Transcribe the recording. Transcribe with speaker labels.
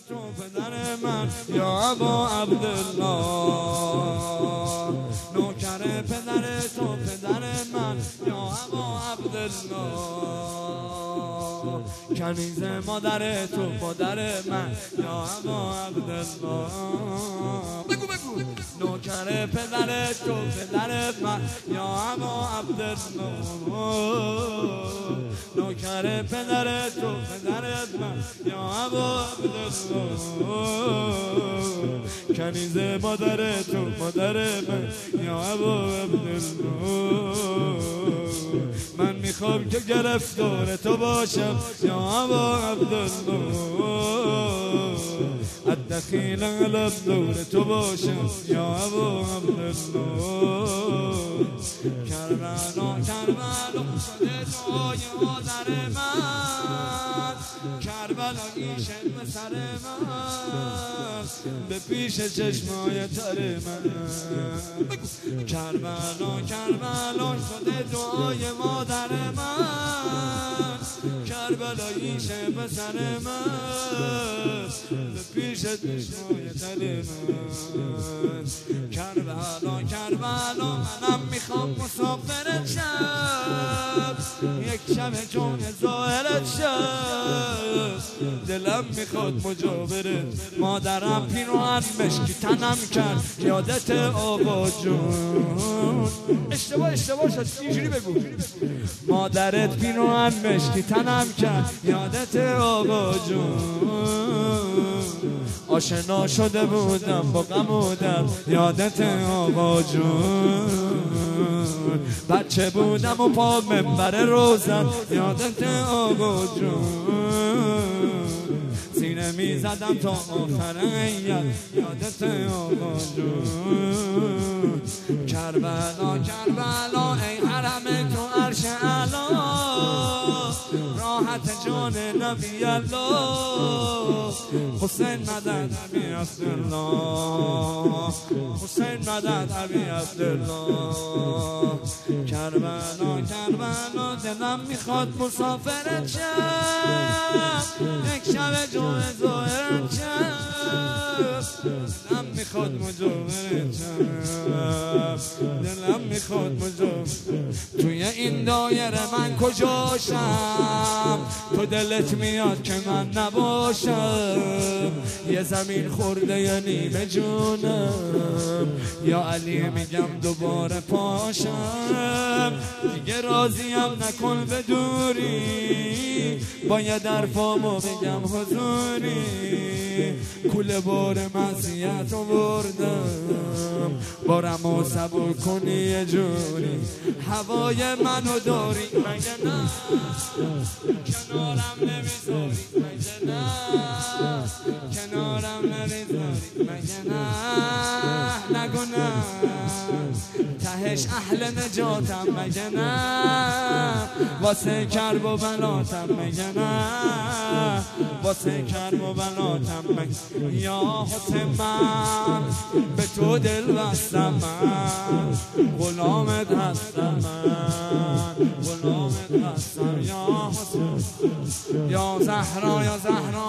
Speaker 1: تو پدر من یا ابا عبدالله، نوکر پدر تو پدر من یا ابا عبدالله، کنیز مادر تو مادر من یا ابا عبدالله، بگو نوکر پدر تو پدر من یا ابا عبدالله، نوکر پدر تو پدر من یا ابا عبدالله، کنیز مادر تو مادر من یا ابا عبدالله، من میخوام که گرفتار تو باشم یا ابا عبدالله، الدخیل علم دور تو باشم یا ابا عبدالله، کربلا شده جای مادر من، کربلا ایشن به سر من، به پیش چشمای تر من، کربلا شده جای مادر من، کربلا ایشن به سر من، به پیش چشمای تر من، کربلا منم میخوام مسافرت شم، یک شب چون ظاهرت شم، دلم میخواد مجاورت، مادرم پیراهن مشکی تنم کرد یادت آقا جون، اشتباه شد اینجوری بگو، مادرت پیراهن مشکی تنم کرد یادت آقا جون، آشنا شده بودم با غمودم یادت آقا جون، بچه بودم و پا منبر روزن یادت آقا جون، سینه میزدم تا آخر ایام یادت آقا جون، کربلا ای حرم تو عرش اعلا، راحت جان نبی الله، حسین مدد ابی عبدالله، حسین مدد ابی عبدالله، کربلا دلم میخواد مسافرت شم، یک شب جمعه ظاهرت شم، دلم میخواد مجاورت شم، دلم میخواد مجاورت، توی این دایره من کجاشم، تو دلت میاد که من نباشم، یه زمین خورده یا نیمه جونم، یا علی میگم دوباره پاشم، دیگه راضیم نکن به دوری، باید حرفامو بگم حضوری، کوله بار معصیت آوردم، بارمو سبک کنی یه جوری، هوای منو داری مگه نه، کنارم نمیذاری مگه نه، کنارم نمیذاری مگه نه، نگو نه، تهش اهل نجاتم مگه نه، واسه کرب و بلاتم مگه نه، واسه کرب و بلاتم مگه، یا حسین من به تو دل بستم، من غلامت هستم، من غلامت هستم یا حسین، یا زهرا